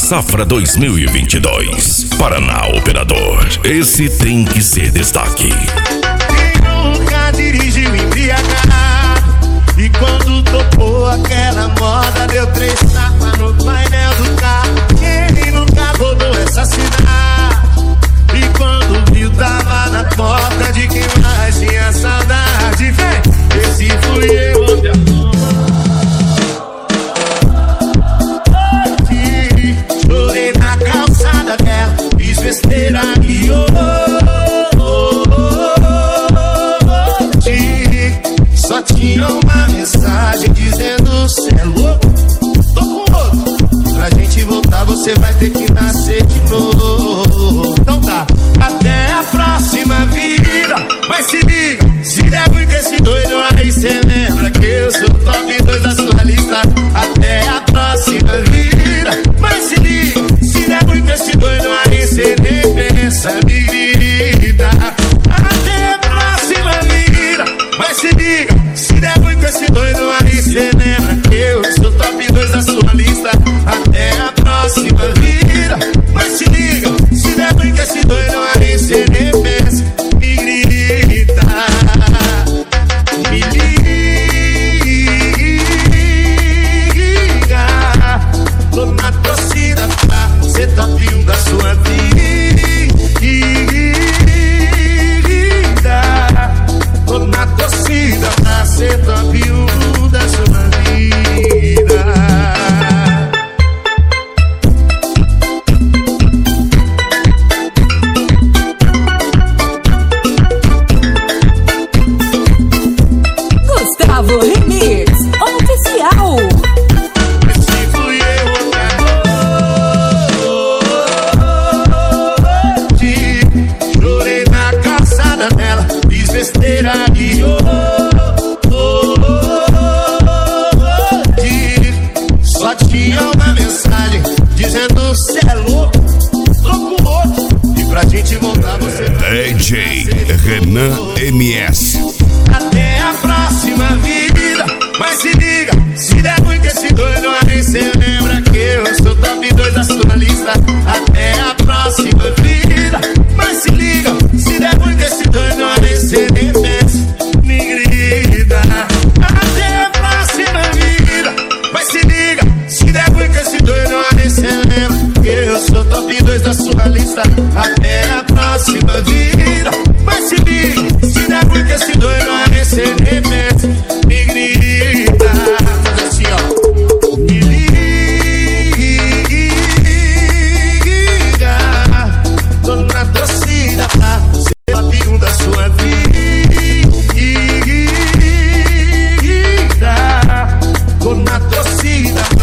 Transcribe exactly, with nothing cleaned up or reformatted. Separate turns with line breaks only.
Safra dois mil e vinte e dois. Paraná Operador. Esse tem que ser destaque.
Quem nunca dirigiu embriagado e quando tocou aquela moda deu três tapas no painel do carro? Quem nunca rodou essa cidade e quando viu tava na porta de quem mais tinha saudade? Vem, esse fui eu onde a chorei na calçada dela, fiz besteira e oh, oh, oh, oh, só tinha uma mensagem dizendo: cê é louco, tô com outro. Pra gente voltar você vai ter que nascer de novo. Então tá, até a próxima vida. Mas se liga, se der muito esse doido aí, cê lembra que eu sou o top dois da sua lista. Até a próxima vida. Mas se liga, se der muito esse doido aí, cê nem pensa, me grita. Até a próxima vida. Mas se liga, se der muito esse doido aí, cê lembra que eu sou o top dois da sua lista. Até a próxima vida. Mas se liga, se der muito esse doido aí, cê nem pensa, me grita. Me liga, tô na torcida pra ser top um da sua vida. Tô na torcida pra ser top um da sua vida.
Gustavo Remix Oficial.
Esse fui eu hoje. Chorei na calçada dela, fiz besteira e oh, oh, oh, oh, só tinha uma mensagem dizendo: cê é louco, tô com outro. E pra gente voltar você
D J Renan M S.
até a próxima vida. Mas se liga, se der muito esse doido aí, cê lembra que eu sou top dois da sua lista. Até a próxima vida. Mas se liga, se der muito esse doido aí, cê nem pensa, me grita. Até a próxima vida. Mas se liga, se der muito esse doido aí, cê lembra que eu sou top dois da sua lista. Até a próxima vida. Mas se liga, se der muito esse doido aí, cê nem pensa, me grita. Faz assim, ó. Me liga, tô na torcida pra ser top um da sua vida. Tô na torcida